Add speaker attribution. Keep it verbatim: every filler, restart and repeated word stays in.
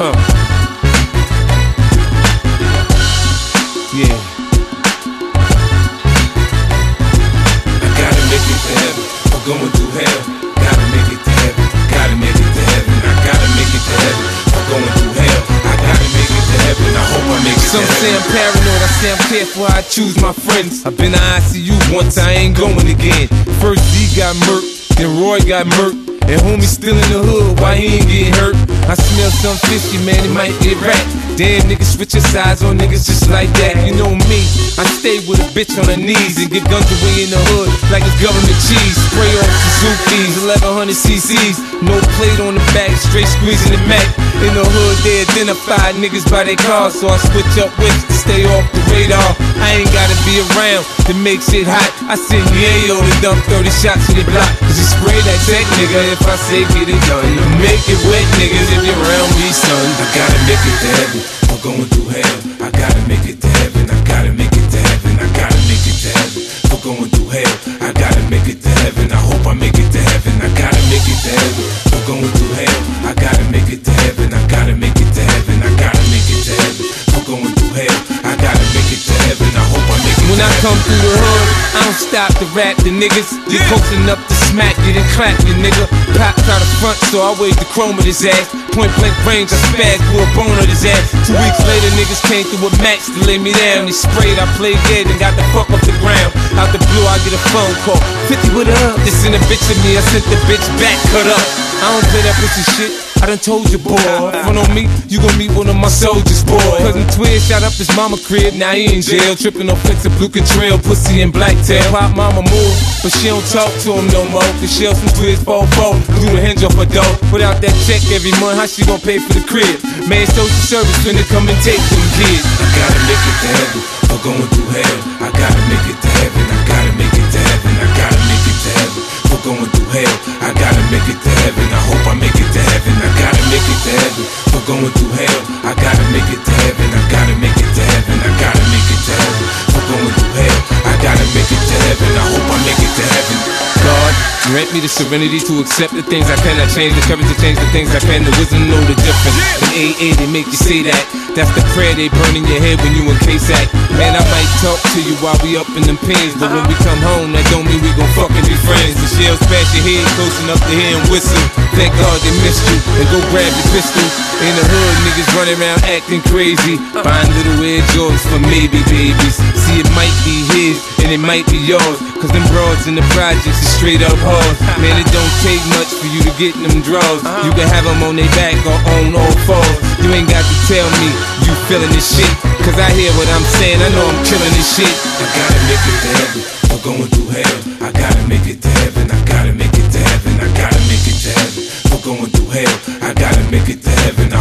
Speaker 1: Huh. Yeah.
Speaker 2: I gotta make it to heaven. I'm going through hell. Gotta make it to heaven. Gotta make it to heaven. I gotta make it to heaven. I'm going through hell. I gotta make it to heaven. I hope I make it
Speaker 1: Some
Speaker 2: to heaven.
Speaker 1: say I'm paranoid, I say I'm careful how I choose my friends. I've been to I C U once, I ain't going again. First D got murked, then Roy got murked, and homie still in the hood, why he ain't getting hurt? I smell some fishy, man, it might get wrapped. Damn, niggas switch your sides on niggas just like that. You know me, I stay with a bitch on her knees and get guns away in the hood like it's government cheese. Spray off Suzuki's, eleven hundred C C's, no plate on the back, straight squeezing the Mac. In the hood, they identify niggas by their cars, so I switch up whips to stay off the radar. I ain't gotta be around to make shit hot. I send Yayo to dump thirty shots in the block, cause you spray that tech, nigga, if I say get it done. Make it wet, niggas, if you're around me, son.
Speaker 2: I gotta make it to heaven. I'm going through hell. I gotta make it to heaven. I gotta make it to heaven. I gotta make it to heaven. I'm going through hell. I gotta make it to heaven. I hope I make it to heaven. I gotta make it to heaven. I'm going through hell. I gotta make it to heaven. I gotta make it to heaven. I gotta make it to heaven. I'm going through hell. I gotta make it to heaven. I hope I make it
Speaker 1: When
Speaker 2: to
Speaker 1: I
Speaker 2: heaven.
Speaker 1: come through the hood, I don't stop to rap the niggas. Get close enough to smack you, then clap you, nigga. Pops out the front, so I wave the chrome at his ass. Point blank range, I spaz, blew a bone at his ass. Two weeks later, niggas came through with Max to lay me down. They sprayed, I played dead and got the fuck off the ground. Out the blue, I get a phone call. fifty with up. This in a bitch of me, I sent the bitch back, cut up. I don't play that pussy shit. I done told you, boy. Front on me, you gon' meet one of my soldiers, boy. Cousin Twins shot up his mama crib, now he in jail. Trippin' on flicks of blue contrail, pussy and blacktail. Pop mama move, but she don't talk to him no more. Cause she some Twins four four, blew the hinge off her door. Without that check every month, how she gon' pay for the crib? Man, social service finna come and take them kids.
Speaker 2: I gotta make it to heaven. I'm going through hell. I gotta make it to heaven. I gotta make it to heaven. I gotta make it to heaven. I'm going through hell. I gotta make it to heaven. I hope I make it to heaven. I gotta make it to heaven. I'm going through hell. I gotta make it to heaven. I gotta make it to heaven. I gotta make it to heaven. I'm going through hell. I gotta make it to heaven. I hope I make it to heaven.
Speaker 1: God, grant me the serenity to accept the things I cannot change, the courage to change the things I can, the wisdom to know the difference. In A A they make you say that. That's the prayer they burn in your head when you in K-Sac. Man, I might talk to you while we up in them pins, but when we come home, that don't mean we gon' fucking be friends. The shells pass your head close enough to hear and whistle. Thank God they missed you, and go grab your pistol. In the hood, niggas running around acting crazy, buying little Air Jordans for maybe babies. See, it might be his, and it might be yours, cause them broads in the projects is straight up hard. Man, it don't take much for you to get in them draws. You can have them on their back or on all fours. You ain't got to tell me you feeling this shit, cause I hear what I'm saying, I know I'm killing this shit.
Speaker 2: I gotta make it to heaven. I'm going through hell. I gotta make it to heaven. I gotta make it to heaven. I gotta make it to heaven. I'm going through hell. I gotta make it to heaven. I